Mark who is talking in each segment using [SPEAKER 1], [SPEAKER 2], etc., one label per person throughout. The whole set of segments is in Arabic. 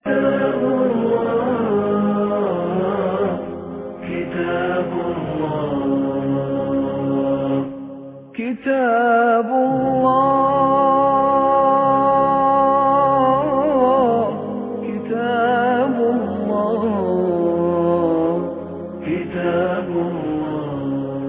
[SPEAKER 1] كتاب الله كتاب الله كتاب الله.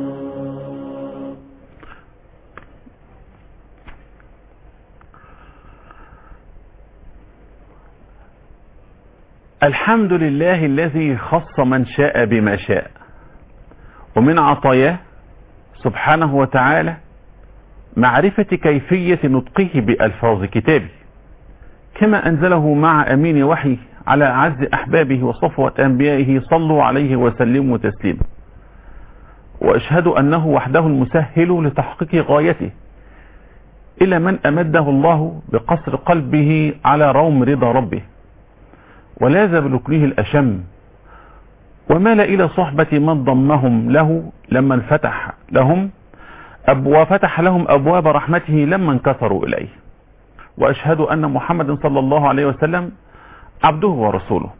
[SPEAKER 2] الحمد لله الذي خص من شاء بما شاء، ومن عطاياه سبحانه وتعالى معرفة كيفية نطقه بألفاظ كتابه، كما أنزله مع أمين وحي على أعز أحبابه وصفوة أنبيائه، صلوا عليه وسلموا تسليما. وأشهد أنه وحده المسهل لتحقيق غايته، إلى من أمده الله بقصر قلبه على روم رضا ربه، ولاذ بركنه الأشم، ومال إلى صحبة من ضمهم له لما انفتح لهم وفتح لهم أبواب رحمته لما انكسروا إليه. وأشهد أن محمد صلى الله عليه وسلم عبده ورسوله،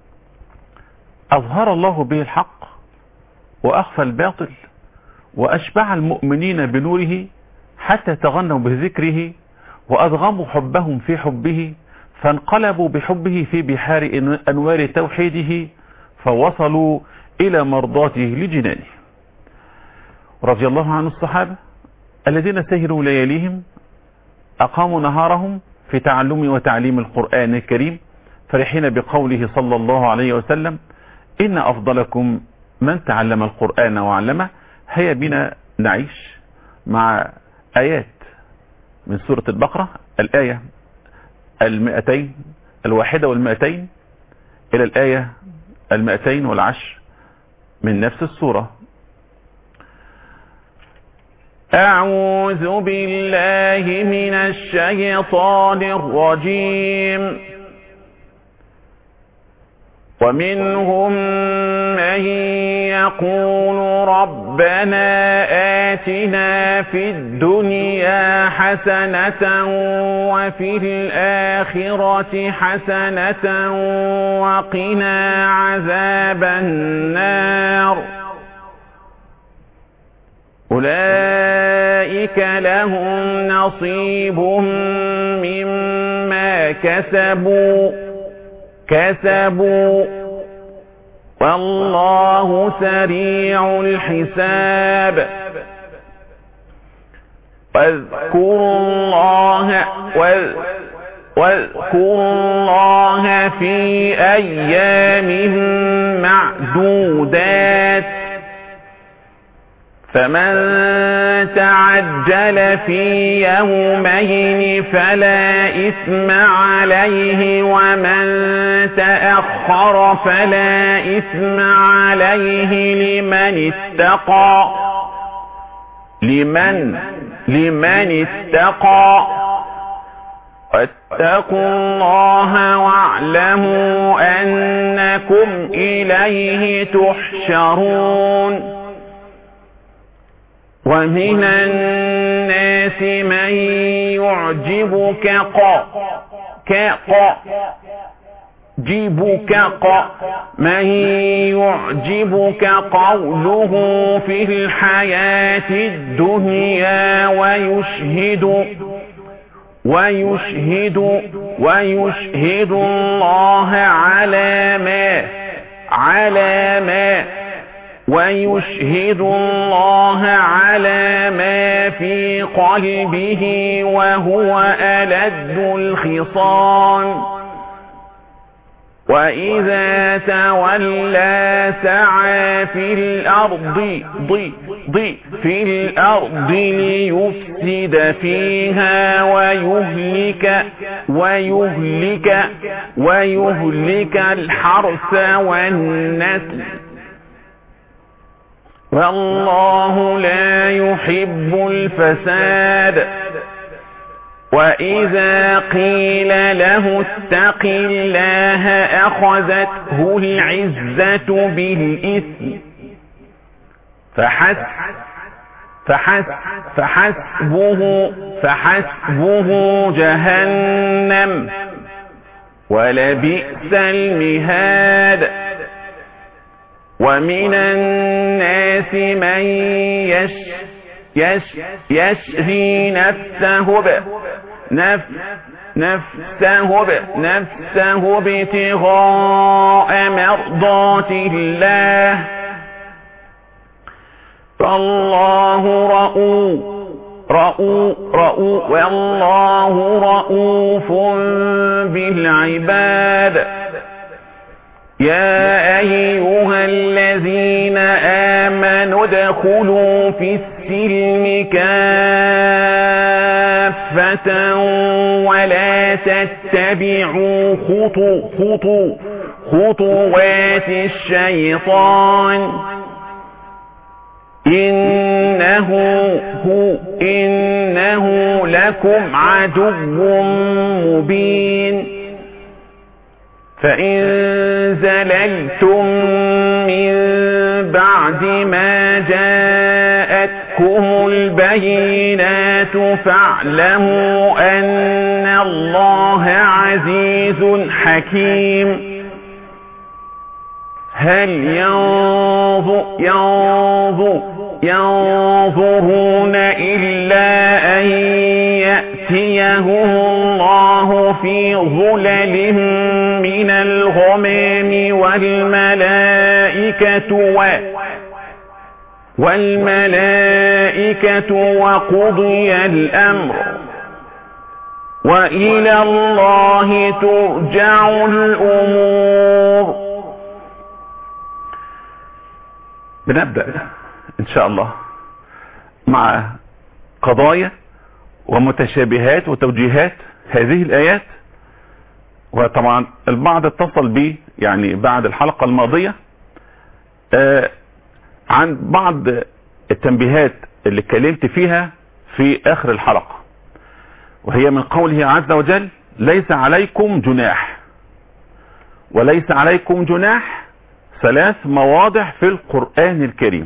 [SPEAKER 2] أظهر الله به الحق وأخفى الباطل، وأشبع المؤمنين بنوره حتى تغنوا بذكره، وأدغموا حبهم في حبه، فانقلبوا بحبه في بحار أنوار توحيده، فوصلوا إلى مرضاته لجنانه. رضي الله عن الصحابة الذين سهروا لياليهم، أقاموا نهارهم في تعلم وتعليم القرآن الكريم، فرحين بقوله صلى الله عليه وسلم: إن أفضلكم من تعلم القرآن وعلمه. هيا بنا نعيش مع آيات من سورة البقرة، الآية 201 إلى الآية 210 من نفس السورة.
[SPEAKER 1] أعوذ بالله من الشيطان الرجيم. ومنهم من يقول ربنا آتنا في الدنيا حسنة وفي الآخرة حسنة وقنا عذاب النار. أولئك لهم نصيب مما كسبوا والله سريع الحساب. واذكروا الله في أيام معدودات، فمن تعجل في يومين فلا إثم عليه، ومن تأخر فلا إثم عليه لمن اتقى. واتقوا الله واعلموا أنكم إليه تحشرون. ومن الناس من يعجبك قوله في الحياة الدنيا ويشهد الله على ما في قلبه وهو ألد الخصام. وإذا تولى سعى في الأرض ليفسد فيها ويهلك الحرث والنسل، والله لا يحب الفساد. وإذا قيل له اتق الله أخذته العزة بالإثم فحسبه جهنم ولبئس المهاد. ومن الناس من يشري نفسه ابتغاء مرضات الله، فالله والله رؤوف بالعباد. يا أيها الذين آمنوا ادخلوا في السلم كافة ولا تتبعوا خطوات الشيطان، إنه لكم عدو مبين. فإن زللتم من بعد ما جاءتكم البينات فاعلموا أن الله عزيز حكيم. هل ينظرون إلا أن يأتيهم الله في ظلل من الغمام والملائكة وقضي الأمر وإلى الله ترجع الأمور.
[SPEAKER 2] بنبدأ إن شاء الله مع قضايا ومتشابهات وتوجيهات هذه الآيات. وطبعا البعض اتصل بي يعني بعد الحلقة الماضية عن بعض التنبيهات اللي اتكلمت فيها في آخر الحلقة، وهي من قوله عز وجل: ليس عليكم جناح. وليس عليكم جناح 3 مواضع في القرآن الكريم،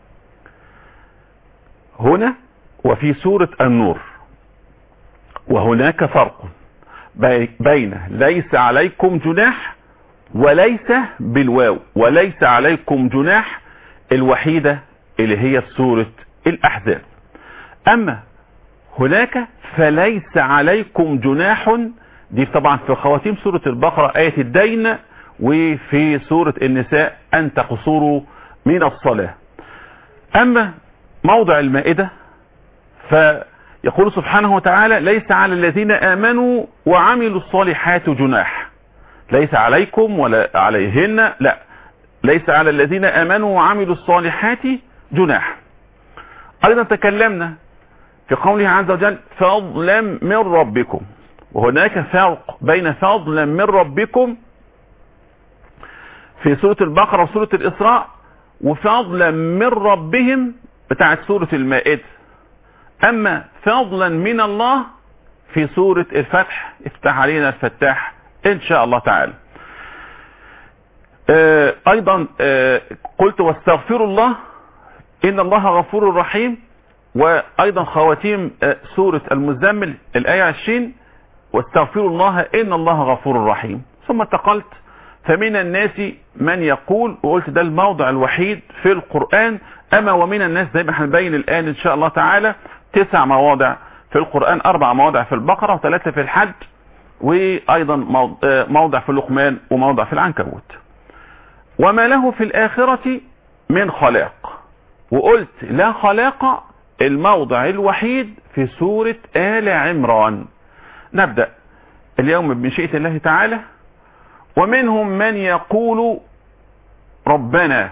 [SPEAKER 2] هنا وفي سورة النور. وهناك فرق بين ليس عليكم جناح وليس بالواو، وليس عليكم جناح الوحيدة اللي هي سورة الأحزاب. أما هناك فليس عليكم جناح، دي طبعا في خواتيم سورة البقرة آية الدين، وفي سورة النساء أن تقصروا من الصلاة. أما موضع المائدة فيقول سبحانه وتعالى: ليس على الذين آمنوا وعملوا الصالحات جناح. ليس عليكم ولا عليهن، لا، ليس على الذين آمنوا وعملوا الصالحات جناح. أيضا تكلمنا في قوله عز وجل: فضلا من ربكم. وهناك فرق بين فضلا من ربكم في سورة البقرة وسورة الإسراء، وفضلا من ربهم بتاعت سورة المائدة. أما فضلا من الله في سورة الفتح: افتح علينا الفتاح إن شاء الله تعالى. أيضا قلت: واستغفروا الله إن الله غفور رحيم. وأيضا خواتيم سورة المزمل الآية 20: واستغفروا الله إن الله غفور رحيم. ثم انتقلت: فمن الناس من يقول، وقلت ده الموضع الوحيد في القرآن. أما ومن الناس زي ما هنبين الآن إن شاء الله تعالى 9 مواضع في القرآن، 4 مواضع في البقرة و3 في الحج، وأيضا موضع في لقمان وموضع في العنكبوت. وما له في الآخرة من خلاق. وقلت لا خلاق الموضع الوحيد في سورة آل عمران. نبدأ اليوم بمشيئة الله تعالى. ومنهم من يقول ربنا.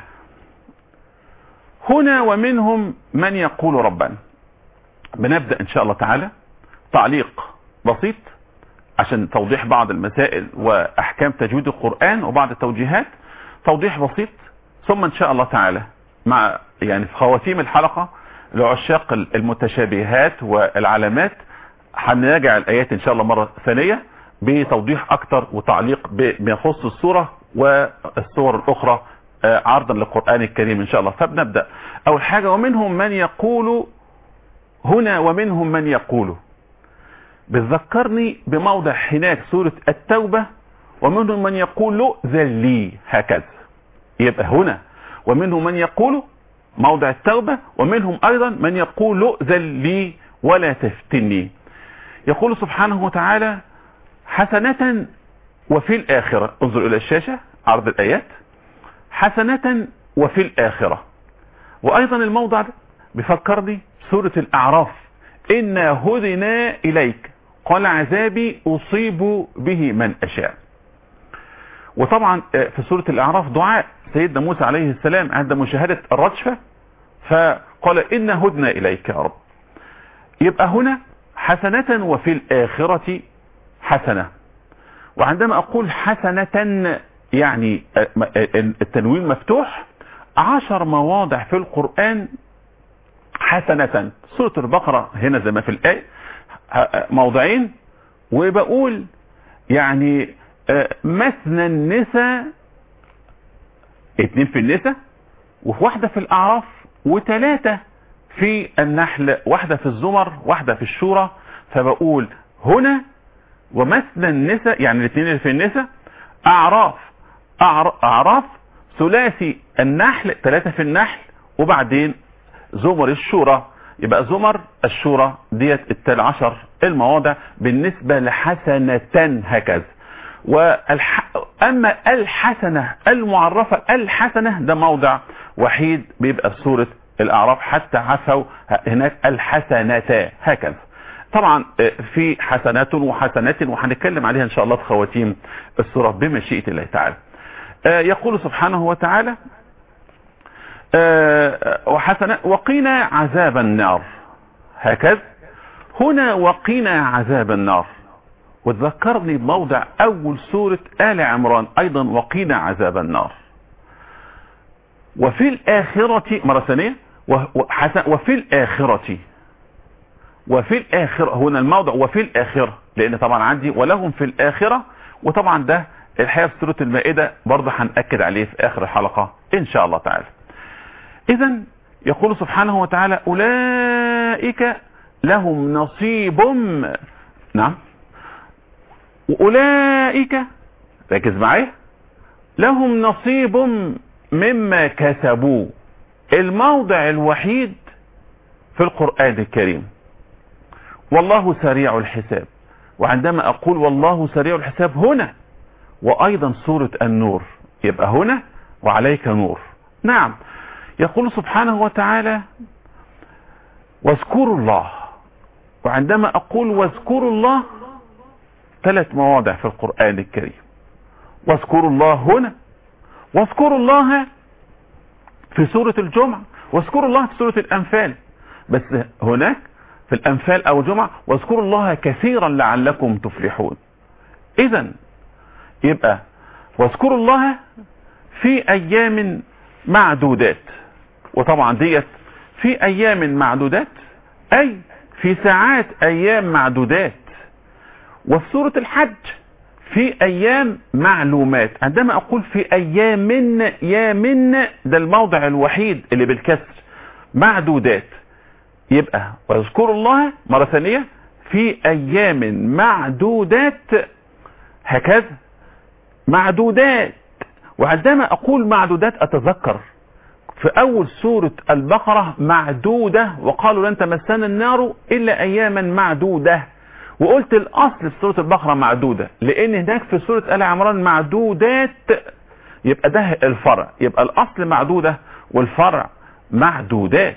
[SPEAKER 2] هنا ومنهم من يقول ربنا. بنبدأ إن شاء الله تعالى تعليق بسيط عشان توضيح بعض المسائل وأحكام تجويد القرآن وبعض التوجيهات، توضيح بسيط. ثم إن شاء الله تعالى مع يعني في خواتيم الحلقة لعشاق المتشابهات والعلامات هنراجع الآيات إن شاء الله مرة ثانية بتوضيح أكتر وتعليق بيخص السورة والسور الأخرى عرضا للقرآن الكريم إن شاء الله. فبنبدأ أول حاجة: ومنهم من يقول. هنا ومنهم من يقول بتذكرني بموضع هناك سورة التوبة ومنهم من يقول ذل لي هكذا. يبقى هنا ومنهم من يقول موضع التوبة، ومنهم أيضا من يقول ذل لي ولا تفتني. يقول سبحانه وتعالى حسنة وفي الآخرة، انظر إلى الشاشة عرض الآيات، حسنة وفي الآخرة. وأيضا الموضع ده بيفكرني سورة الأعراف، إنا هدنا إليك قال عذابي أصيب به من أشاء. وطبعا في سورة الأعراف دعاء سيدنا موسى عليه السلام عند مشاهدة الرجفة، فقال إنا هدنا إليك يا رب. يبقى هنا حسنة وفي الآخرة حسنة. وعندما أقول حسنة يعني التنوين مفتوح، 10 مواضع في القرآن حسنة. سورة البقرة هنا زي ما في الآية موضعين، وبقول يعني مثنى النساء 2 في النساء، وواحدة في الأعراف، و3 في النحل، واحدة في الزمر، واحدة في الشورى. فبقول هنا ومثنى النساء يعني 2 اللي في النساء، أعراف ثلاثي النحل 3 في النحل، وبعدين زمر الشورى. يبقى زمر الشورى ديت 10 المواضع بالنسبة لحسنة هكذا. أما الحسنة المعرفة، الحسنة ده موضع وحيد بيبقى في سورة الأعراف، حتى عفوا هناك الحسنتان هكذا. طبعا في حسنات وحسنات وهنتكلم عليها إن شاء الله في خواتيم السورة بمشيئة الله تعالى. يقول سبحانه وتعالى وقينا عذاب النار هكذا. هنا وقينا عذاب النار، وتذكرني بموضع أول سورة آل عمران أيضا وقينا عذاب النار. وفي الآخرة مرة ثانية، وفي الآخرة هنا الموضع وفي الآخرة، لأن طبعا عندي ولهم في الآخرة، وطبعا ده الحقيقة في سورة المائدة برضه هنأكد عليه في آخر الحلقة إن شاء الله تعالى. إذا يقول سبحانه وتعالى أولئك لهم نصيب، نعم، وأولئك ركز معي لهم نصيب مما كسبوا. الموضع الوحيد في القرآن الكريم والله سريع الحساب. وعندما أقول والله سريع الحساب هنا وأيضا سورة النور، يبقى هنا وعليك نور. نعم، يقول سبحانه وتعالى واذكروا الله. وعندما أقول واذكروا الله 3 مواضع في القرآن الكريم، واذكروا الله هنا، واذكروا الله في سورة الجمعة، واذكروا الله في سورة الأنفال. بس هناك في الأنفال أو الجمعة واذكروا الله كثيرا لعلكم تفلحون. إذا يبقى واذكروا الله في أيام معدودات، وطبعا ديت في أيام معدودات أي في ساعات أيام معدودات. وفي سورة الحج في أيام معلومات. عندما أقول في أيام يامن ده الموضع الوحيد اللي بالكسر معدودات، يبقى واذكروا الله مرة ثانية في أيام معدودات هكذا معدودات. وعندما أقول معدودات أتذكر في أول سورة البقرة معدودة وقالوا لن تمسنا النار إلا أياما معدودة، وقلت الأصل في سورة البقرة معدودة لأن هناك في سورة آل عمران معدودات، يبقى ده الفرع، يبقى الأصل معدودة والفرع معدودات.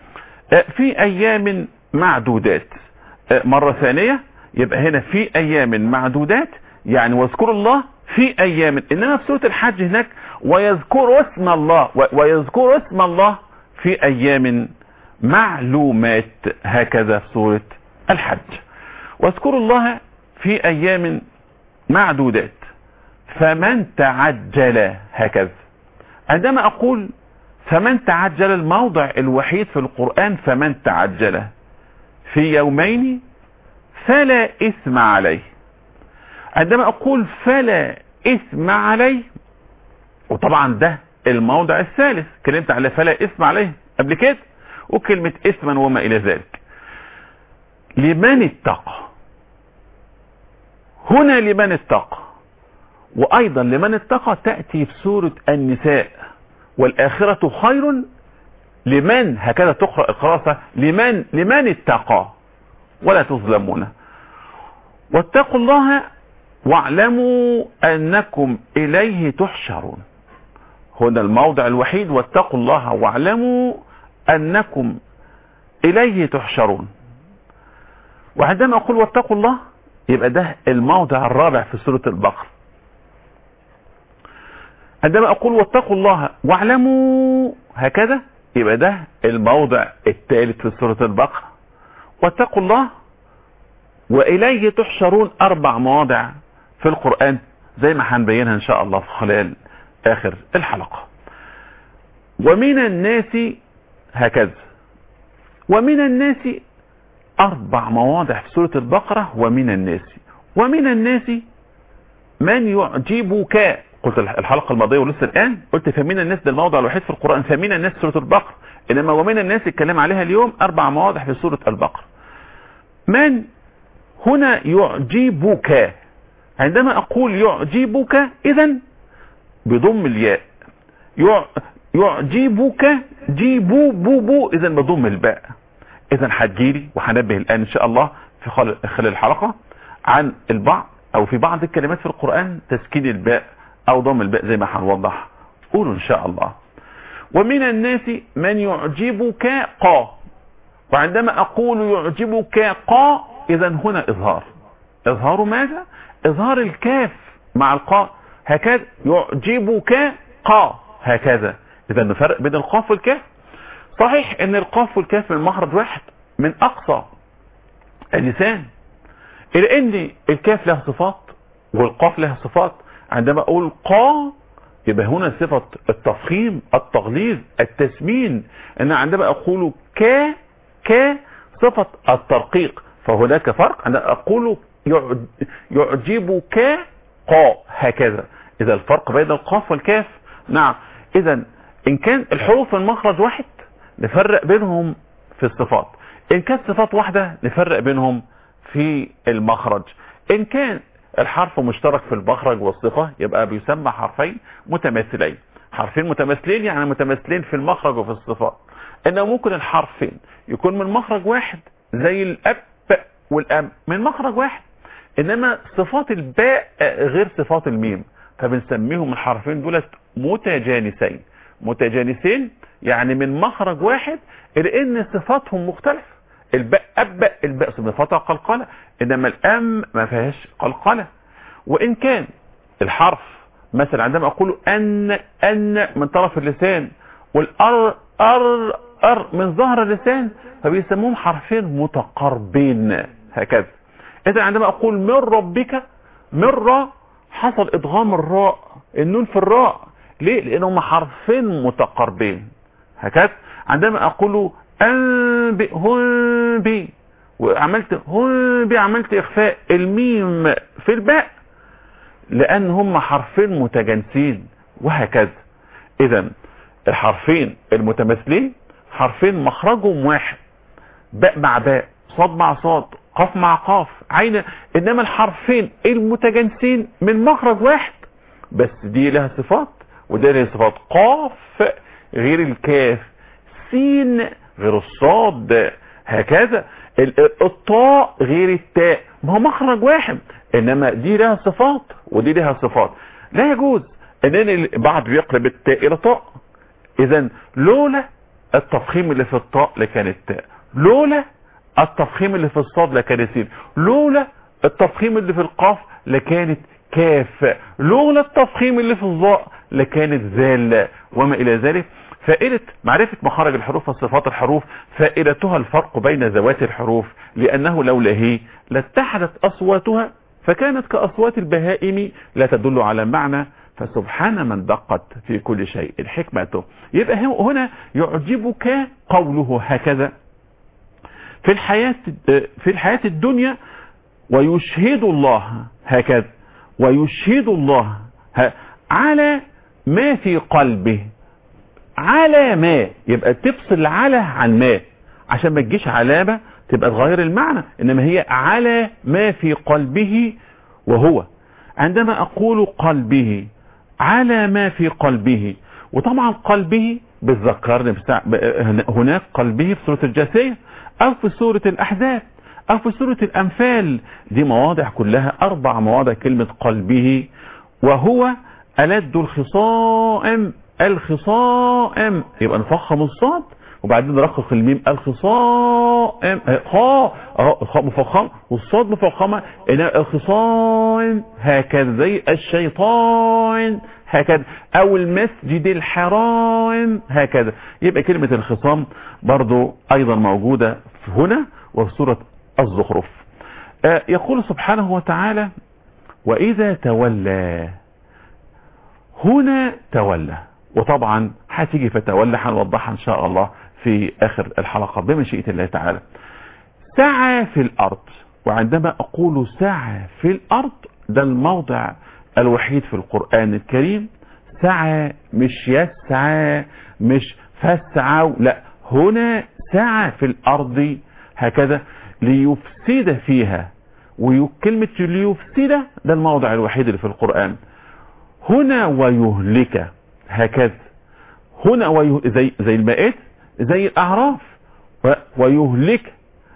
[SPEAKER 2] في أيام معدودات مرة ثانية، يبقى هنا في أيام معدودات يعني واذكروا الله في أيام. إنما في سورة الحج هناك ويذكروا اسم الله، ويذكروا اسم الله في أيام معلومات هكذا في سورة الحج. واذكروا الله في أيام معدودات فمن تعجل هكذا. عندما أقول فمن تعجل الموضع الوحيد في القرآن فمن تعجل في يومين فلا إثم عليه. عندما أقول فلا إثم عليه، وطبعا ده الموضع الثالث كلمت على فلا إثم عليه قبل كده، وكلمة إثما وما إلى ذلك. لمن اتقى هنا لمن اتقى، وأيضا لمن اتقى تأتي في سورة النساء والآخرة خير لمن، هكذا تقرأ القراءة، لمن اتقى ولا تظلمون. واتقوا الله واعلموا أنكم إليه تحشرون. هنا الموضع الوحيد، واتقوا الله واعلموا أنكم إليه تحشرون. وعندما أقول واتقوا الله يبقى ده الموضع الرابع في سورة البقرة. عندما أقول واتقوا الله واعلموا هكذا يبقى ده الموضع الثالث في سورة البقرة. واتقوا الله وإليه تحشرون 4 مواضع في القرآن زي ما هنبينها إن شاء الله في خلال آخر الحلقة. ومن الناس هكذا، ومن الناس 4 مواضع في سورة البقرة. ومن الناس من يعجبك، قلت الحلقة الماضية ولسه الآن قلت فمن الناس ده الموضع الوحيد في القرآن، فمن الناس سورة البقرة، إنما ومن الناس الكلام عليها اليوم 4 مواضع في سورة البقرة. من هنا يعجبك، عندما أقول يعجبك إذن بضم الياء، يعجبك جيبو بوبو إذن بضم الباء. إذن هتجيلي وهنبه الآن إن شاء الله في خلال الحلقة عن البعض أو في بعض الكلمات في القرآن تسكين الباء أو ضم الباء زي ما هنوضح. قولوا إن شاء الله. ومن الناس من يعجبك قا، وعندما أقول يعجبك قا إذن هنا إظهار ماذا؟ إظهار الكاف مع القاء، هكذا يعجبك قا هكذا. إذا نفرق بين القاف والكاف. صحيح ان القاف والكاف من مخرج واحد من اقصى اللسان، الا ان الكاف له صفات والقاف له صفات. عندما اقول قا يبقى هنا صفة التفخيم، التغليظ، التسمين. ان عندما اقول كا صفة الترقيق. فهناك فرق. عندما اقول يعجبك قا هكذا. اذا الفرق بين القاف والكاف. نعم. اذا ان كان الحروف من مخرج واحد نفرق بينهم في الصفات، ان كانت صفات واحدة نفرق بينهم في المخرج. ان كان الحرف مشترك في المخرج والصفة يبقى بيسمى حرفين متماثلين. حرفين متماثلين يعني متماثلين في المخرج وفي الصفات. انه ممكن الحرفين يكون من مخرج واحد زي الاب والام من مخرج واحد، انما صفات الباء غير صفات الميم، فبنسميهم الحرفين دولت متجانسين يعني من مخرج واحد، لان صفاتهم مختلفة. الباء الباء صفتها قلقلة، انما الام ما فيهاش قلقلة. وان كان الحرف مثلا عندما اقول ان من طرف اللسان والار من ظهر اللسان فبيسموهم حرفين متقاربين هكذا. اذا عندما اقول من ربك، من حصل ادغام الراء النون في الراء. ليه؟ لانهم حرفين متقاربين هكذا. عندما اقول انبئ وعملت عملت اخفاء الميم في الباء لان هم حرفين متجانسين وهكذا. اذا الحرفين المتماثلين حرفين مخرجهم واحد، باء مع باء، صاد مع صاد، قاف مع قاف، عين. انما الحرفين المتجانسين من مخرج واحد بس دي لها صفات وده لها صفات. قاف غير الكاف، سين غير الصاد هكذا. الطاء غير التاء، ما هو مخرج واحد انما دي لها صفات ودي لها صفات. لا يجوز ان البعض بيقلب التاء الى طاء. اذا لولا التفخيم اللي في الطاء لكانت تاء، لولا التفخيم اللي في الصاد لكانت سين، لولا التفخيم اللي في القاف لكانت كاف، لولا التفخيم اللي في الظاء لكانت ذال وما الى ذلك. فائدة معرفة مخارج الحروف وصفات الحروف فائدتها الفرق بين ذوات الحروف، لأنه لولا هي لاتحدت أصواتها فكانت كأصوات البهائم لا تدل على معنى، فسبحان من دقت في كل شيء حكمته. يبقى هنا يعجبك قوله هكذا في الحياة الدنيا، ويشهد الله هكذا، ويشهد الله على ما في قلبه. على ما يبقى تفصل على عن ما عشان ما تجيش علامة تبقى تغير المعنى، انما هي على ما في قلبه وهو عندما أقول قلبه، على ما في قلبه. وطبعا قلبه بتذكرني هناك قلبه في سورة الجاثية، أو في سورة الأحزاب، أو في سورة الأنفال. دي مواضع كلها 4 مواضع كلمة قلبه. وهو ألد الخصائم، الخصائم يبقى نفخم الصاد وبعدين نرقق الميم، الخصائم، خاء مفخم والصاد مفخمة، الخصائم هكذا، زي الشيطان هكذا، او المسجد الحرام هكذا. يبقى كلمة الخصام برضو ايضا موجودة هنا وفي سورة الزخرف. يقول سبحانه وتعالى واذا تولى، هنا تولى، وطبعا هتيجي فتولى هنوضحها ان شاء الله في اخر الحلقة بمشيئة الله تعالى. سعى في الارض، وعندما اقول سعى في الارض ده الموضع الوحيد في القرآن الكريم. سعى مش يسعى، مش فسعى، لا، هنا سعى في الارض هكذا ليفسد فيها. وكلمة ليفسد ده الموضع الوحيد اللي في القرآن. هنا ويهلك هكذا، هنا زي المائات، زي الأعراف، ويهلك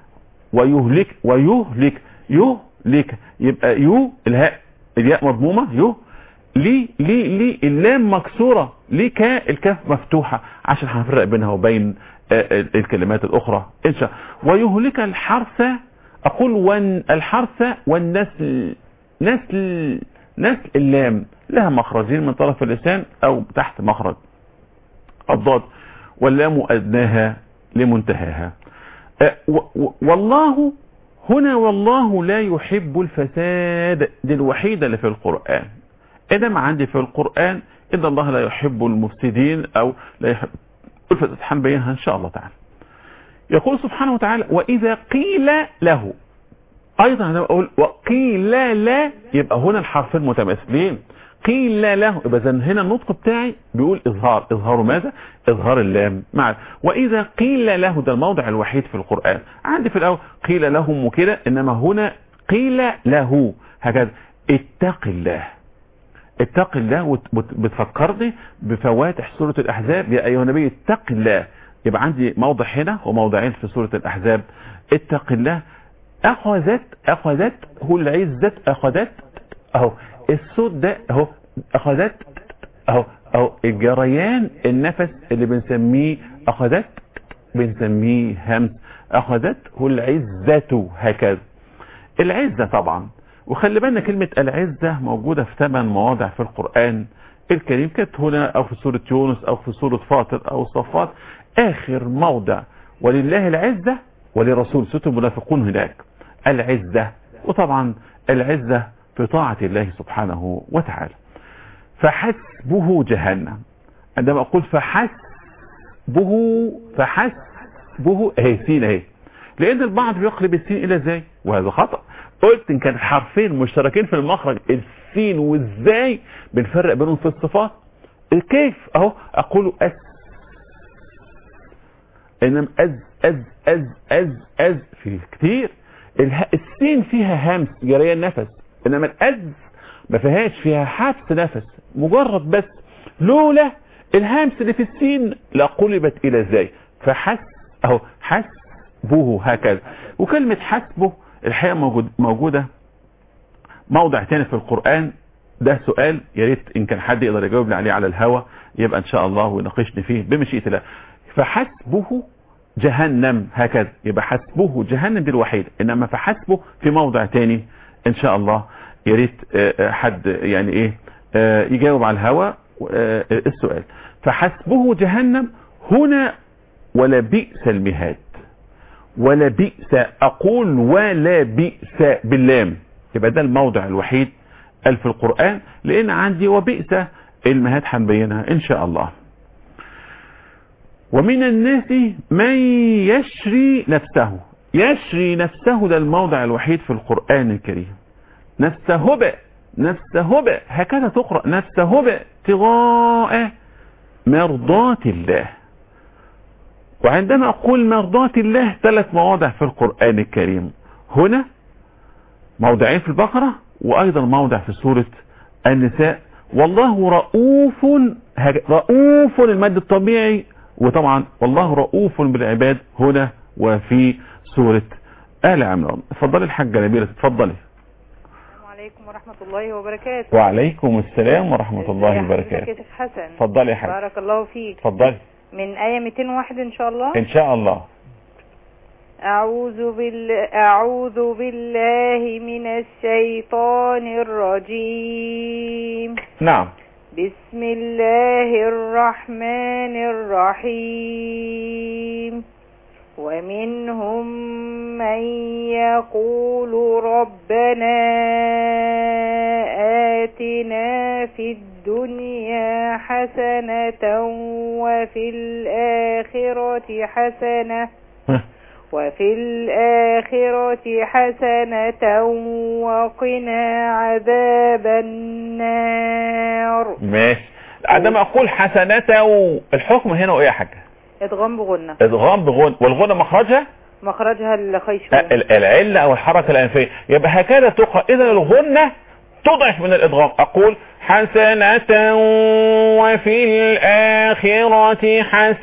[SPEAKER 2] يهلك يبقى الهاء الياء مضمومة، ليه اللام مكسورة، ليه الكاف مفتوحة، عشان هنفرق بينها وبين الكلمات الأخرى إن شاء. ويهلك الحرث، أقول الحرث والنسل، نسل اللام لها مخرجين من طرف اللسان أو تحت مخرج الضاد، واللام أدناها لمنتهاها. والله هنا، والله لا يحب الفساد، دي الوحيدة اللي في القرآن. إنما عندي في القرآن إن الله لا يحب المفسدين أو لا يحب الفساد، هنبينها إن شاء الله تعالى. يقول سبحانه وتعالى وإذا قيل له، أيضا أنا أقول وقيل لا، يبقى هنا الحرفين متماثلين. قيل له، يبقى هنا النطق بتاعي بيقول إظهار ماذا؟ إظهار اللام مع. وإذا قيل له ده الموضع الوحيد في القرآن. عندي في الأول قيل لهم وكده، إنما هنا قيل له هكذا. اتق الله، اتق الله، بتفكرني بفواتح سورة الأحزاب، يا أيها النبي اتق الله. يبقى عندي موضع هنا وموضعين في سورة الأحزاب. اتق الله. أخذت هو العزة، أخذت أهو الصوت ده أهو، أخذت أهو الجريان النفس اللي بنسميه أخذت، بنسميه همس. أخذت هو العزة هكذا. العزة طبعا، وخلي بالنا كلمة العزة موجودة في 8 مواضع في القرآن الكريم، كانت هنا أو في سورة يونس أو في سورة فاطر أو الصفات. آخر موضع ولله العزة ولرسول، سورة المنافقون هناك العزة. وطبعا العزة في طاعة الله سبحانه وتعالى. فحسبه جهنم. عندما أقول فحسبه اهي سين اهي، لأن البعض بيقلب السين إلى زي، وهذا خطأ. قلت إن كان حرفين مشتركين في المخرج السين والزاي بنفرق بينهم في الصفات. كيف اهو أقول إنما أز في كتير. السين فيها همس جريان نفس، إنما الأز ما فيهاش، فيها حبس نفس مجرد بس. لولا الهمس اللي في السين لقلبت إلى زي. فحس أهو حسبه هكذا. وكلمة حسبه الحقيقة موجودة موضع تاني في القرآن. ده سؤال يا ريت إن كان حد يقدر يجاوب لي عليه على الهوا، يبقى إن شاء الله وناقشني فيه بمشيئة الله. فحسبه جهنم هكذا، يبقى حسبه جهنم دي الوحيدة، إنما فحسبه في موضع تاني إن شاء الله. يا ريت حد يعني إيه يجاوب على الهوا السؤال. فحسبه جهنم هنا ولا بئس المهاد. ولا بئس، أقول ولا بئس باللام، يبقى ده الموضع الوحيد في القرآن، لأن عندي وبئس المهاد هنبينها إن شاء الله. ومن الناس من يشري نفسه. يشري نفسه ده الموضع الوحيد في القرآن الكريم. نفسه هكذا تقرأ، نفسه ابتغاء مرضات الله. وعندما أقول مرضات الله 3 مواضع في القرآن الكريم. هنا موضعين في البقرة وايضا موضع في سورة النساء والله رؤوف، رؤوف المد الطبيعي، وطبعا والله رؤوف بالعباد هنا وفي سورة آل عمران. اتفضلي الحاجة نبيلة، اتفضلي.
[SPEAKER 3] السلام عليكم ورحمة الله وبركاته.
[SPEAKER 2] وعليكم السلام ورحمة الله وبركاته.
[SPEAKER 3] يا شيخ حسن.
[SPEAKER 2] اتفضلي يا حاج.
[SPEAKER 3] بارك الله فيك.
[SPEAKER 2] اتفضلي.
[SPEAKER 3] من آية 201 إن شاء الله.
[SPEAKER 2] إن شاء الله.
[SPEAKER 3] أعوذ بالله من الشيطان الرجيم.
[SPEAKER 2] نعم.
[SPEAKER 3] بسم الله الرحمن الرحيم. ومنهم من يقول ربنا آتنا في الدنيا حسنة وفي الآخرة حسنة وقنا عذاب النار.
[SPEAKER 2] ماشي. عندما أقول حسنة الحكم هنا وإيه يا حاجة؟
[SPEAKER 3] ادغام بغنة.
[SPEAKER 2] ادغام بغنة، والغنة مخرجها
[SPEAKER 3] الخيشوم،
[SPEAKER 2] العلة او الحركة الانفية، يبقى هكذا تقرأ. اذا الغنة تضعف من الادغام. اقول حسنة وفي الاخرة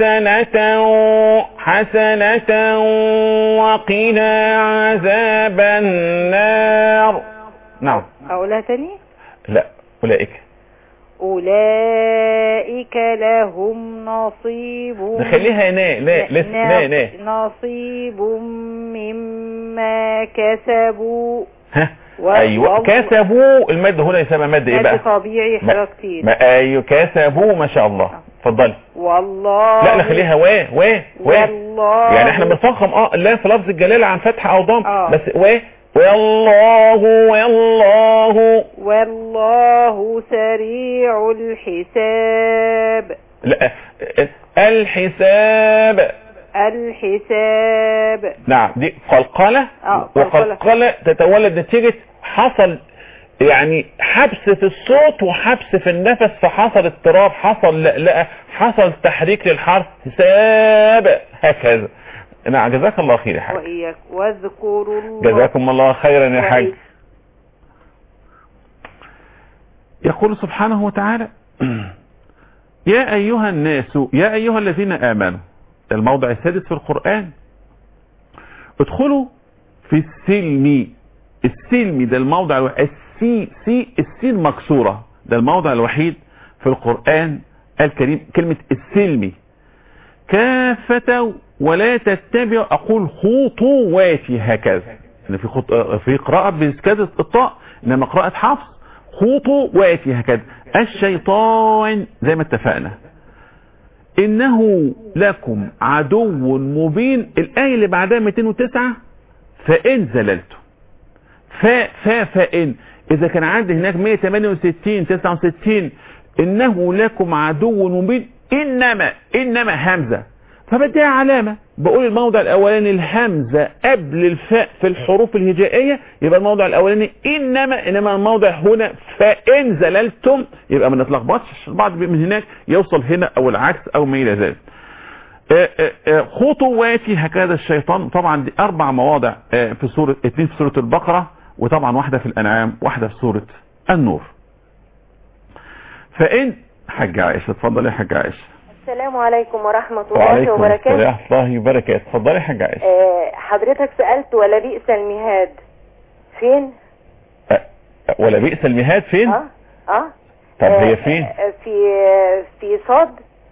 [SPEAKER 2] حسنة وقنا عذاب النار. نعم.
[SPEAKER 3] اقولها تاني؟
[SPEAKER 2] لا.
[SPEAKER 3] أولئك لهم نصيب،
[SPEAKER 2] نخليها لا
[SPEAKER 3] نصيب مما كسبوا.
[SPEAKER 2] ايوه كسبوا، المد هنا يسمى مد ايه بقى؟
[SPEAKER 3] مد طبيعي حاجة كتير.
[SPEAKER 2] ايوه كسبوا ما شاء الله. اتفضلي.
[SPEAKER 3] والله.
[SPEAKER 2] لا نخليها
[SPEAKER 3] والله،
[SPEAKER 2] يعني احنا بنفخم اللام في لفظ الجلالة عن فتح او ضم بس
[SPEAKER 3] والله سريع الحساب.
[SPEAKER 2] لا الحساب. نعم. دي قلقلة. وقلقلة تتولد نتيجة حصل يعني حبس في الصوت وحبس في النفس، فحصل اضطراب، حصل لأ حصل تحريك للحرف حساب هكذا. نعم. جزاك الله خير يا حاج.
[SPEAKER 3] وإياك. واذكروا الله.
[SPEAKER 2] جزاكم الله خيرا يا حاج. يقول سبحانه وتعالى يا أيها الناس، يا أيها الذين آمنوا، الموضع السادس في القرآن، ادخلوا في السلم. السلم ده الموضع الوحيد، السين مكسورة، ده الموضع الوحيد في القرآن الكريم كلمة السلم. كافة ولا تتبع، أقول خطواتي هكذا، في قراءة بسكادة الطاء، إنما قراءة حفص خطواتي هكذا. الشيطان زي ما اتفقنا إنه لكم عدو مبين. الآية اللي بعدها 209 فإن زللتم. فإن إذا كان عندي هناك 168 69 إنه لكم عدو مبين، إنما همزة، فبديها علامة. بقول الموضع الأولاني الهمزة قبل الفاء في الحروف الهجائية، يبقى الموضع الأولاني إنما الموضع هنا فإن زللتم، يبقى ما نتلخبطش البعض من هناك يوصل هنا أو العكس أو ما إلى ذلك. خطواتي هكذا الشيطان. طبعا دي 4 مواضع في سورة 2 في سورة البقرة، وطبعا واحدة في الأنعام، واحدة في سورة النور. فإن حاجة عائشة. اتفضلي يا حاجة عائشة.
[SPEAKER 4] السلام عليكم ورحمة الله وبركاته.
[SPEAKER 2] وعليكم الله وبركاته. اتفضلي يا حاجة عائشة.
[SPEAKER 4] حضرتك سألت ولا بئس المهاد فين؟
[SPEAKER 2] ولا بئس المهاد فين؟ طب هي فين؟
[SPEAKER 4] في صاد.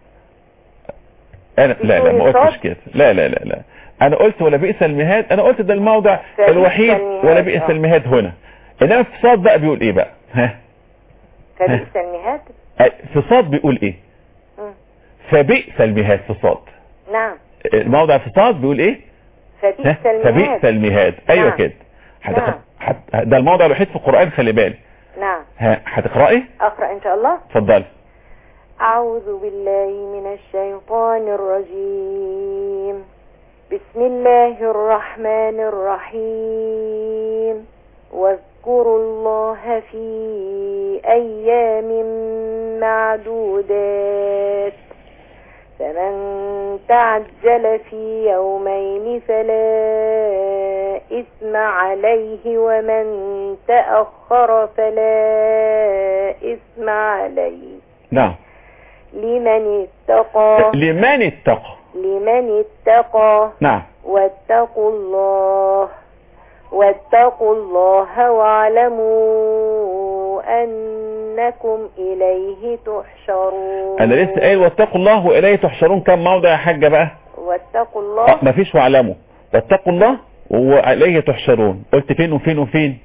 [SPEAKER 2] انا لا ما قلتش كده. لا انا قلت ولا بئس المهاد، انا قلت ده الموضع الوحيد ولا بئس المهاد هنا. انما في صاد بقى بيقول ايه بقى؟
[SPEAKER 4] فبئس المهاد.
[SPEAKER 2] في صاد بيقول ايه؟ فبئس المهاد في صاد.
[SPEAKER 4] نعم.
[SPEAKER 2] الموضع في صاد بيقول ايه؟ فبئس المهاد. ايوه كده.
[SPEAKER 4] نعم.
[SPEAKER 2] ده الموضع الوحيد في القرآن، خلي بالك.
[SPEAKER 4] نعم.
[SPEAKER 2] هتقرأي؟
[SPEAKER 4] اقرأ ان شاء الله.
[SPEAKER 2] اتفضلي.
[SPEAKER 4] أعوذ بالله من الشيطان الرجيم. بسم الله الرحمن الرحيم. واذكروا الله في أيام معدودات، فمن تعجل في يومين فلا إثم عليه ومن تأخر فلا إثم عليه.
[SPEAKER 2] نعم.
[SPEAKER 4] لمن اتقى.
[SPEAKER 2] لمن اتقى. نعم.
[SPEAKER 4] واتقوا الله واعلموا أنكم إليه تحشرون.
[SPEAKER 2] أنا لسه قايل واتقوا الله وإليه تحشرون كم موضع يا حاجة بقى؟
[SPEAKER 4] واتقوا الله
[SPEAKER 2] مفيش واعلموا. واتقوا الله وإليه تحشرون. قلت فين وفين وفين؟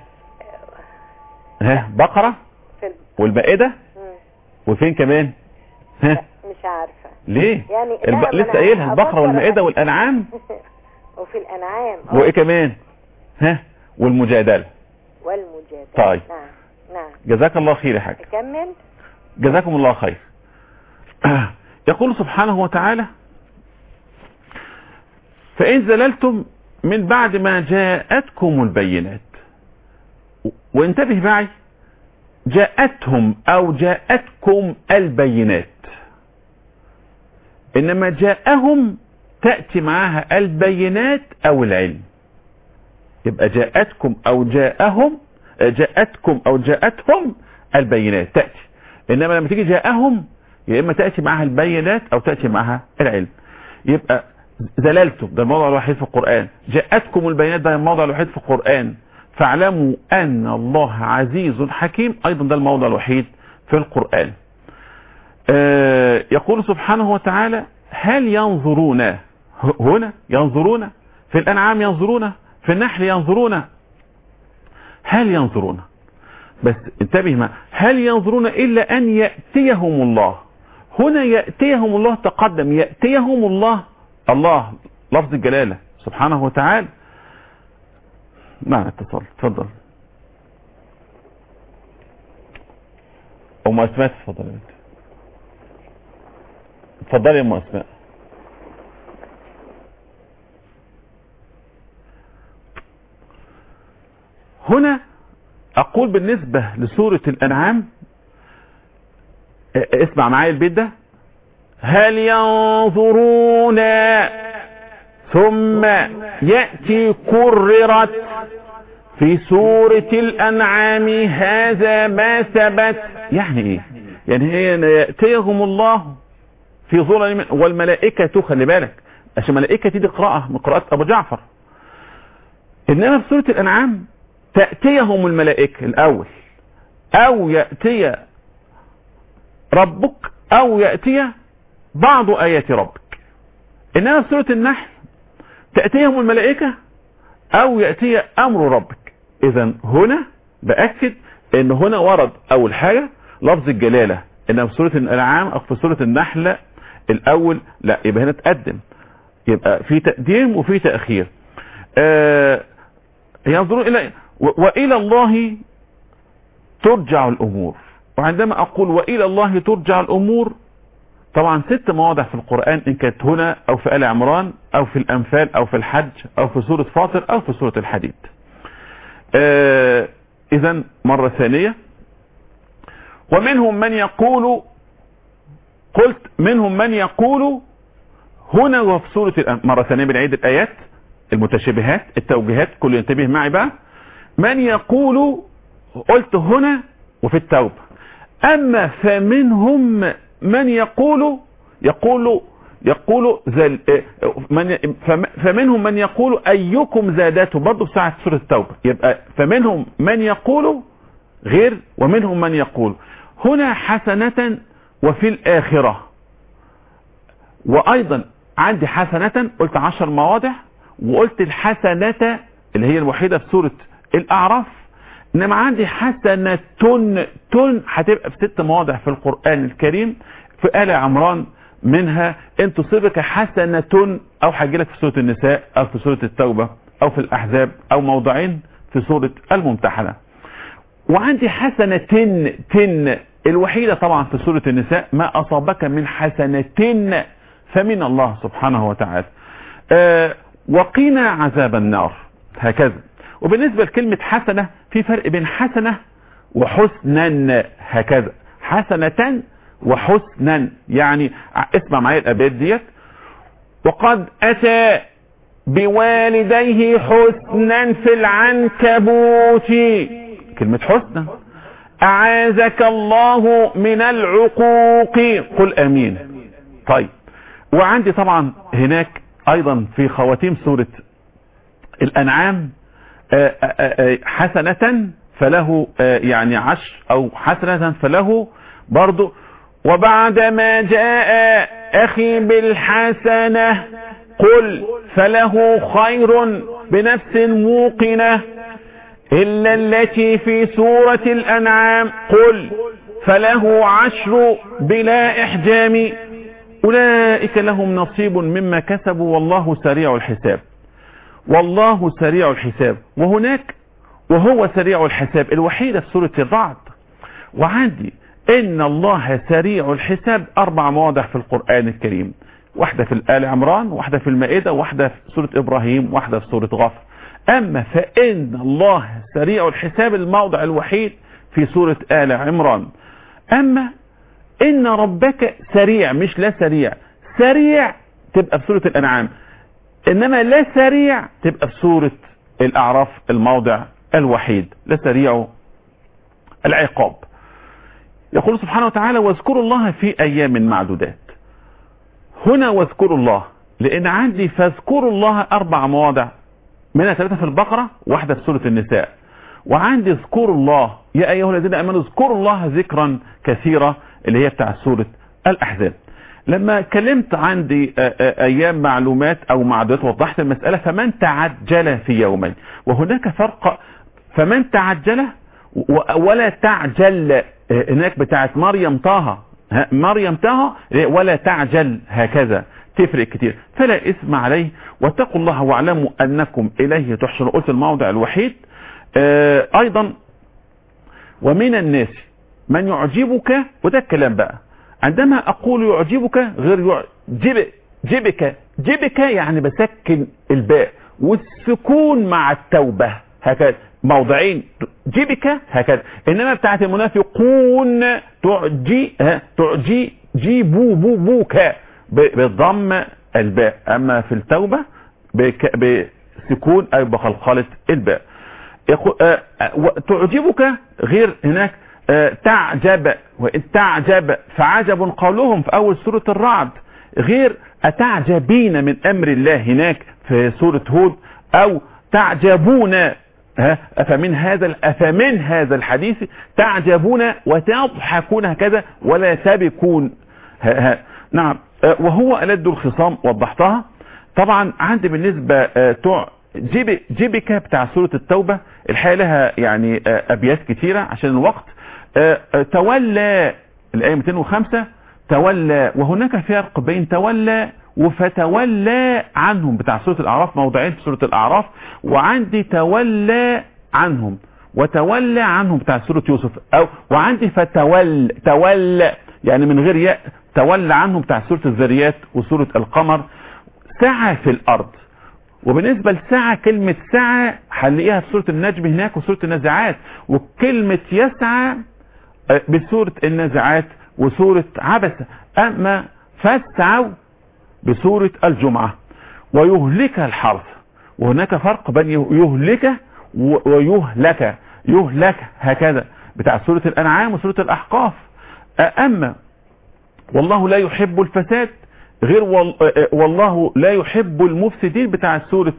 [SPEAKER 2] ها بقرة والمائدة وفين كمان؟
[SPEAKER 4] مش عارفة
[SPEAKER 2] ليه؟
[SPEAKER 4] يعني
[SPEAKER 2] لسه قايلها البقرة والمائدة والأنعام
[SPEAKER 4] وفي الأنعام
[SPEAKER 2] وإيه كمان؟ والمجادلة. طيب.
[SPEAKER 4] نعم.
[SPEAKER 2] جزاك الله خير يا حاج.
[SPEAKER 4] كمل.
[SPEAKER 2] جزاكم الله خير. يقول سبحانه وتعالى: فإن زللتم من بعد ما جاءتكم البينات. وانتبه معي، جاءتهم أو جاءتكم البينات، إنما جاءهم تأتي معها البينات أو العلم. يبقى جاءتكم أو جاءهم، جاءتكم أو جاءتهم البينات تأتي، إنما لما تيجي جاءهم يا إما تأتي معها البينات أو تأتي معها العلم. يبقى زللتم ده الموضع الوحيد في القرآن، جاءتكم البينات ده الموضع الوحيد في القرآن، فاعلموا أن الله عزيز حكيم أيضا ده الموضع الوحيد في القرآن. يقول سبحانه وتعالى: هل ينظرون، هنا ينظرون، في الأنعام ينظرون، في النحل ينظرون، هل ينظرون، بس انتبه ما، هل ينظرون إلا أن يأتيهم الله. هنا يأتيهم الله تقدم، يأتيهم الله، الله لفظ الجلالة سبحانه وتعالى. معنا اتصال، تفضل أم أسماء. تفضل يا بنت، تفضلي يا أم أسماء. هنا أقول بالنسبة لسورة الأنعام، اسمع معايا البيت ده: هل ينظرون ثم يأتي كررت في سورة الأنعام هذا ما ثبت. يعني ايه؟ يعني هي يأتيهم الله في ظلل والملائكة، خلي بالك عشان الملائكة دي قراءة من قراءات أبو جعفر، إنما في سورة الأنعام تأتيهم الملائكة الأول، أو يأتي ربك، أو يأتي بعض آيات ربك. إنما في سورة النحل تأتيهم الملائكة أو يأتي أمر ربك. إذن هنا بأكد إن هنا ورد أول حاجة لفظ الجلالة، إنما في سورة الأنعام أو في سورة النحل الأول لا، يبقى هنا تقدم، يبقى في تقديم وفي تأخير. ينظرون إلى وإلى الله ترجع الأمور. وعندما أقول وإلى الله ترجع الأمور، طبعا 6 مواضع في القرآن، إن كانت هنا أو في آل عمران أو في الأنفال أو في الحج أو في سورة فاطر أو في سورة الحديد. إذن مرة ثانية: ومنهم من يقول، قلت منهم من يقول هنا وفي سورة مرة ثانية بنعيد الآيات المتشابهات التوجيهات، كل ينتبه معي بقى. من يقول قلت هنا وفي التوبة. أما فمنهم من يقول فمنهم من يقول أيكم زادته، برضه في ساعة سورة التوبة. يبقى فمنهم من يقول غير ومنهم من يقول. هنا حسنة وفي الآخرة، وأيضا عندي حسنة قلت 10 مواضع، وقلت الحسنة اللي هي الوحيدة في سورة الأعراف، إنما عندي حسنة تن هتبقى في 6 مواضع في القرآن الكريم. في آل عمران منها إن تصيبك حسنة، أو هجيلك في سورة النساء أو في سورة التوبة أو في الأحزاب أو موضعين في سورة الممتحنة. وعندي حسنة تن الوحيدة طبعا في سورة النساء: ما أصابك من حسنة فمن الله سبحانه وتعالى. وقنا عذاب النار، هكذا. وبالنسبة لكلمة حسنة في فرق بين حسنة وحسنا، هكذا، حسنة وحسنا. يعني اسمع معايا الأبيات ديت: وقد أتى بوالديه حسنا في العنكبوت. كلمة حسنا. أعاذك الله من العقوق. قل آمين. طيب، وعندي طبعا هناك أيضا في خواتيم سورة الأنعام حسنة فله يعني 10 أو حسنة فله برضو. وبعدما جاء أخي بالحسنة قل فله خير بنفس موقنة إلا التي في سورة الأنعام قل فله 10 بلا إحجام أولئك لهم نصيب مما كسبوا والله سريع الحساب. والله سريع الحساب، وهناك وهو سريع الحساب الوحيدة في سورة الرعد. وعندي إن الله سريع الحساب 4 مواضع في القرآن الكريم، واحدة في آل عمران، واحدة في المائدة، واحدة في سورة إبراهيم، واحدة في سورة غافر. أما فإن الله سريع الحساب الموضع الوحيد في سورة آل عمران. أما إن ربك سريع، مش لا سريع، سريع تبقى في سورة الأنعام، إنما لا سريع تبقى في سورة الأعراف الموضع الوحيد، لا سريع العقاب. يقول سبحانه وتعالى واذكروا الله في أيام معدودات. هنا واذكروا الله لأن عندي فاذكروا الله 4 مواضع، منها 3 في البقرة، واحدة في سورة النساء. وعندي اذكروا الله يا أيها الذين آمنوا اذكروا الله ذكرا كثيرا اللي هي بتاع سورة الأحزاب. لما كلمت عندي أيام معلومات أو معدودات وضحت المسألة فمن تعجل في يومين، وهناك فرق. فمن تعجل ولا تعجل هناك بتاعت مريم طه، مريم طه ولا تعجل، هكذا تفرق كتير. فلا إثم عليه واتقوا الله واعلموا أنكم إليه تحشرون. قلت الموضع الوحيد. أيضا ومن الناس من يعجبك، وده الكلام بقى عندما أقول يعجبك غير جبك يعني بسكن الباء والسكون مع التوبة، هكذا موضعين جبك هكذا. إنما بتاعت المنافقون تعجي جيبوك بالضم الباء، أما في التوبة بسكون أي بخلخلة الباء. تعجبك غير هناك تعجب، وإن تعجب فعجب قولهم في أول سورة الرعد، غير أتعجبين من أمر الله هناك في سورة هود، أو تعجبون أفمن هذا الحديث تعجبون وتضحكون هكذا ولا تبكون. نعم. وهو ألد الخصام وضحتها. طبعا عندي بالنسبة جبك بتاع سورة التوبة الحقيقة لها يعني أبيات كثيرة عشان الوقت. تولى الآية 205 تولى، وهناك فرق بين تولى وفتولى عنهم بتاع سورة الأعراف، موضعين في سورة الأعراف. وعندي تولى عنهم وتولى عنهم بتاع سورة يوسف، أو وعندي تولى يعني من غير ياء، تولى عنهم بتاع سورة الذريات وسورة القمر. سعى في الأرض. وبالنسبة لسعى كلمة سعى هنلاقيها في سورة النجم هناك وسورة النازعات، وكلمة يسعى بسورة النازعات وسورة عبسة. أما فاسعوا بسورة الجمعة. ويهلك الحرث، وهناك فرق بين يهلك ويهلك، يهلك هكذا بتاع سورة الأنعام وسورة الأحقاف. أما والله لا يحب الفساد غير والله لا يحب المفسدين بتاع سورة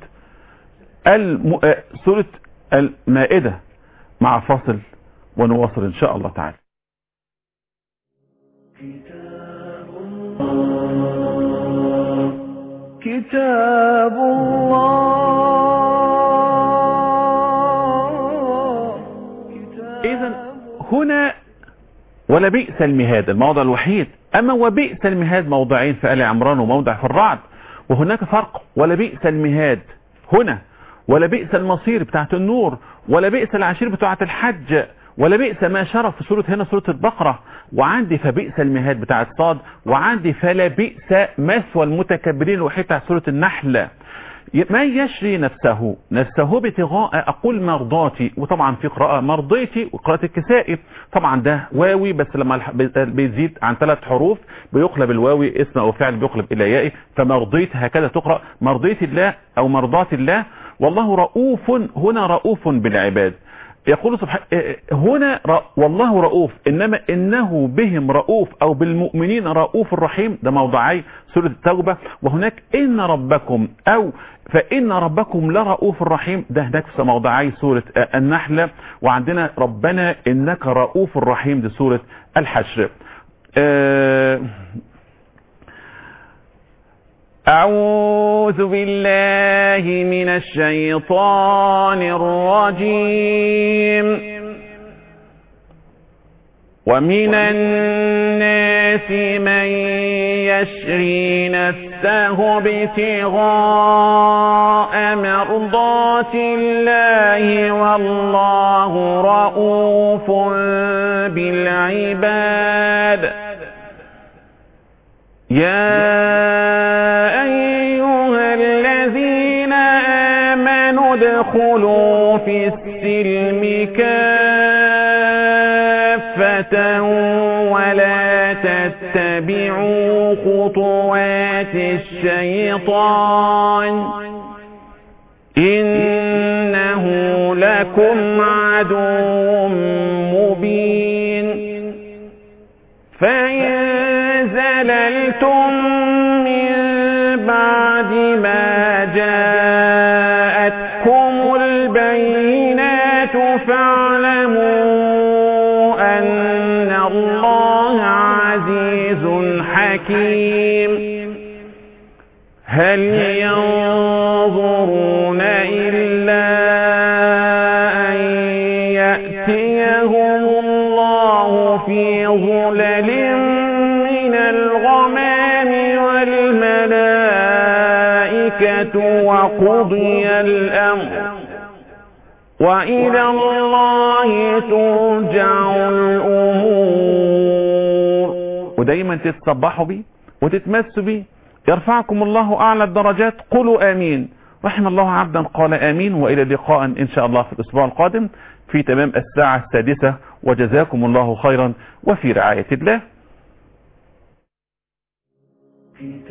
[SPEAKER 2] سورة المائدة. مع فاصل ونواصل إن شاء الله تعالى.
[SPEAKER 5] كتاب الله.
[SPEAKER 2] إذن هنا ولبئس المهاد الموضع الوحيد. أما وبئس المهاد موضعين في آل عمران وموضع في الرعد، وهناك فرق. ولبئس المهاد هنا، ولبئس المصير بتاعت النور، ولبئس العشير بتاعت الحج، ولبئس ما شرف في سورة هنا سورة البقرة. وعندي فبئس المهاد بتاعت صاد، وعندي فلبئس مثوى المتكبرين الوحيد بتاع سورة النحل. ما يشري نفسه ابتغاء أقول مرضاتي، وطبعا في قراءة مرضيتي وقراءة الكسائي، طبعا ده واوي بس لما بيزيد عن 3 حروف بيقلب الواوي اسم أو فعل بيقلب إلى يائي، فمرضيت هكذا تقرأ مرضيت الله أو مرضات الله. والله رؤوف، هنا رؤوف بالعباد. يقول سبحانه هنا والله رؤوف، إنما إنه بهم رؤوف أو بالمؤمنين رؤوف الرحيم، ده موضعي سورة التوبة. وهناك إن ربكم أو فإن ربكم لرؤوف الرحيم، ده هناك في موضعي سورة النحل. وعندنا ربنا إنك رؤوف الرحيم، دي سورة الحشر. أعوذ بالله من الشيطان الرجيم. ومن الناس من يشري نفسه ابتغاء مرضات الله والله رؤوف بالعباد. يا أيها الذين آمنوا ادخلوا في السلم كافة ولا تتبعوا خطوات الشيطان إنه لكم عدو مبين. فإن زللتم من بعد ما جاءتكم البينات فاعلموا أن الله عزيز حكيم. هل ينظرون إلا أن يأتيهم الله في ظلل من الغمام والملائكة وقضي الأمر وإلى الله ترجع الأمور. ودايما تتصبحوا بي وتتمسوا بي، يرفعكم الله أعلى الدرجات. قولوا آمين. رحم الله عبدا قال آمين. وإلى لقاء إن شاء الله في الأسبوع القادم في تمام الساعة 6، وجزاكم الله خيرا وفي رعاية الله.